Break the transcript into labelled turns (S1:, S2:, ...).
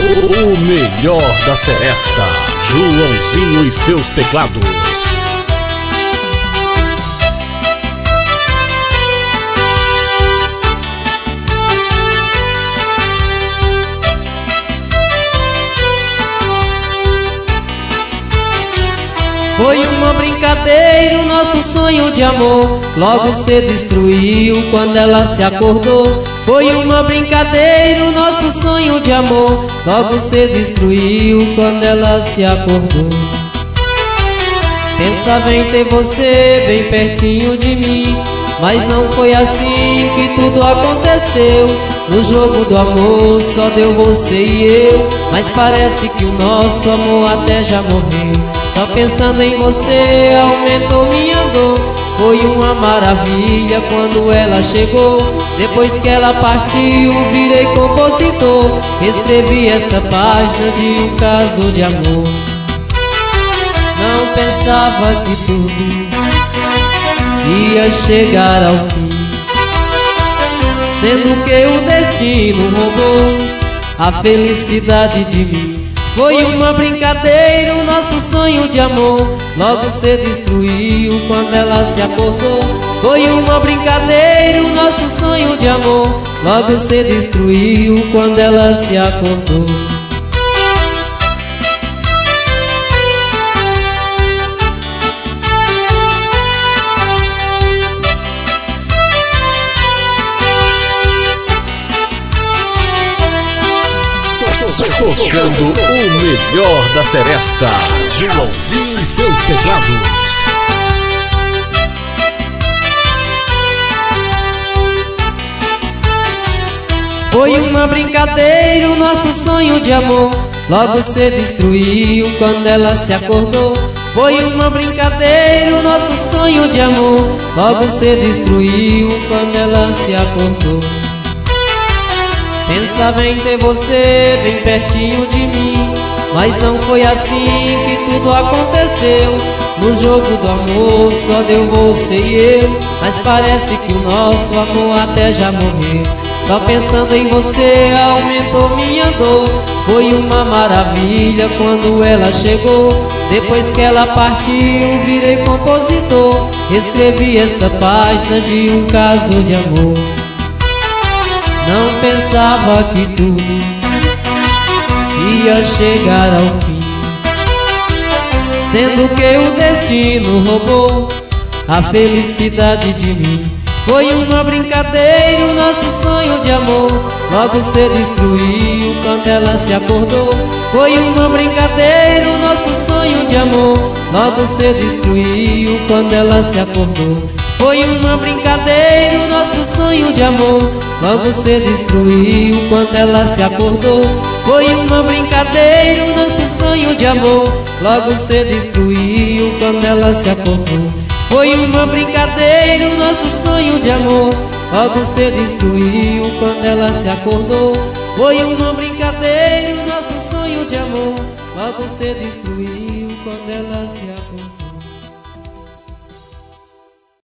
S1: O melhor da seresta, Joãozinho e seus teclados.
S2: Foi uma brincadeira, o nosso sonho de amor. Logo se destruiu quando ela se acordou. Foi uma brincadeira, o nosso sonho de amor. Logo se destruiu quando ela se acordou. Pensava em ter você bem pertinho de mim, mas não foi assim que tudo aconteceu. No jogo do amor só deu você e eu, mas parece que o nosso amor até já morreu. Só pensando em você aumentou minha dor. Foi uma maravilha quando ela chegou. Depois que ela partiu virei compositor. Escrevi esta página de um caso de amor. Não pensava que tudo ia chegar ao fim, sendo que o destino roubou a felicidade de mim. Foi uma brincadeira, o nosso sonho de amor. Logo se destruiu quando ela se acordou. Foi uma brincadeira, o nosso sonho de amor. Logo se destruiu quando ela se acordou.
S1: Tocando o melhor da seresta, Joãozinho e seus teclados.
S2: Foi uma brincadeira, o nosso sonho de amor. Logo se destruiu quando ela se acordou. Foi uma brincadeira, o nosso sonho de amor. Logo se destruiu quando ela se acordou. Pensava em ter você bem pertinho de mim, mas não foi assim que tudo aconteceu. No jogo do amor só deu você e eu, mas parece que o nosso amor até já morreu. Só pensando em você aumentou minha dor. Foi uma maravilha quando ela chegou. Depois que ela partiu virei compositor. Escrevi esta página de um caso de amor. Não pensava que tudo ia chegar ao fim, sendo que o destino roubou a felicidade de mim. Foi uma brincadeira, o nosso sonho de amor. Logo se destruiu quando ela se acordou. Foi uma brincadeira, o nosso sonho de amor. Logo se destruiu quando ela se acordou. Foi uma brincadeira, o nosso sonho de amor. Logo se destruiu quando ela se acordou. Foi uma brincadeira, o nosso sonho de amor. Logo se destruiu quando ela se acordou. Foi uma brincadeira, o nosso sonho de amor. Logo se destruiu quando ela se acordou. Foi uma brincadeira, o nosso sonho de amor. Logo se destruiu quando ela se acordou.